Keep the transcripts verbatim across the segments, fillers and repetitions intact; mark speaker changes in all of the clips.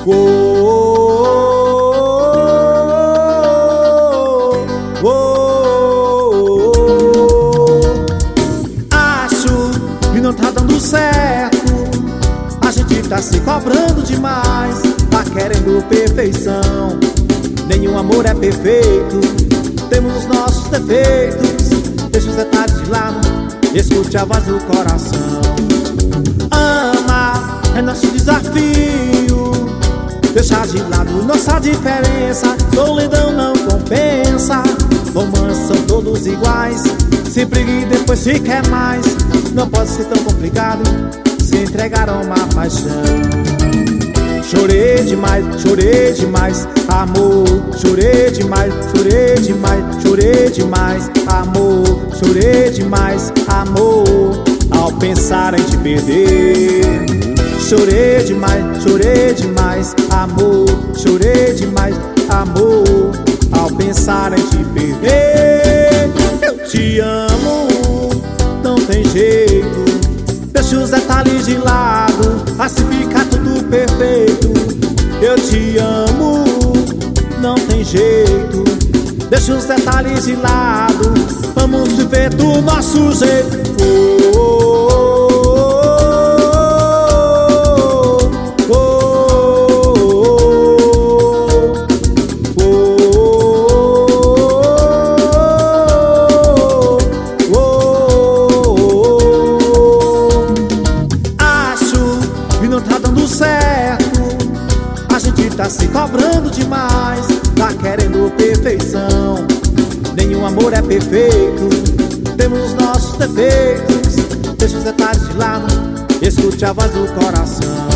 Speaker 1: Acho que não tá dando certo. A gente tá se cobrando demais, tá querendo perfeição. Nenhum amor é perfeito, temos os nossos defeitos. Deixa os detalhes de lado, escute a voz do coração. Ama é nosso desafio, deixar de lado nossa diferença. Solidão não compensa, romances são todos iguais. Se briga e depois se quer mais. Não pode ser tão complicado se entregar a uma paixão. Chorei demais, chorei demais, amor. Chorei demais, chorei demais, chorei demais, amor. Chorei demais, amor, ao pensar em te perder. Chorei demais, chorei demais, amor. Chorei demais, amor, ao pensar em te perder. Eu te amo, não tem jeito. Deixa os detalhes de lado, assim fica tudo perfeito. Eu te amo, não tem jeito. Deixa os detalhes de lado, vamos viver do nosso jeito. Oh, oh, oh, oh, oh. Acho que não tá dando certo. A gente tá se cobrando demais, tá querendo perfeição. Nenhum amor é perfeito, temos os nossos defeitos. Deixa os detalhes de lado, escute a voz do coração.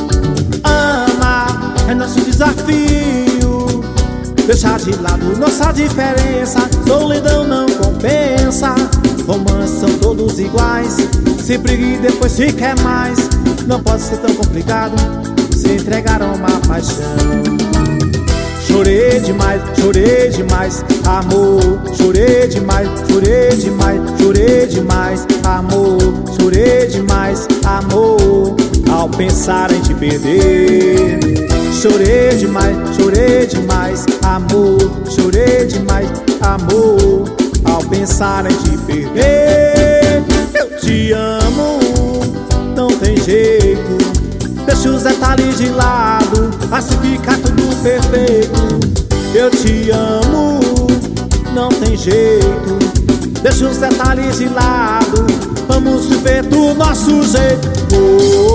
Speaker 1: Ama é nosso desafio, deixar de lado nossa diferença. Solidão não compensa, romances são todos iguais. Se briga e depois se quer mais. Não pode ser tão complicado se entregar a uma paixão. Chorei demais, chorei demais, amor. Chorei demais, chorei demais, chorei demais, amor. Chorei demais, amor, ao pensar em te perder. Chorei demais, chorei demais, amor. Chorei demais, amor, ao pensar em te perder. Eu te amo, não tem jeito. Deixa os detalhes de lado, assim fica tudo perfeito. Eu te amo, não tem jeito. Deixa os detalhes de lado, vamos viver do nosso jeito. Oh,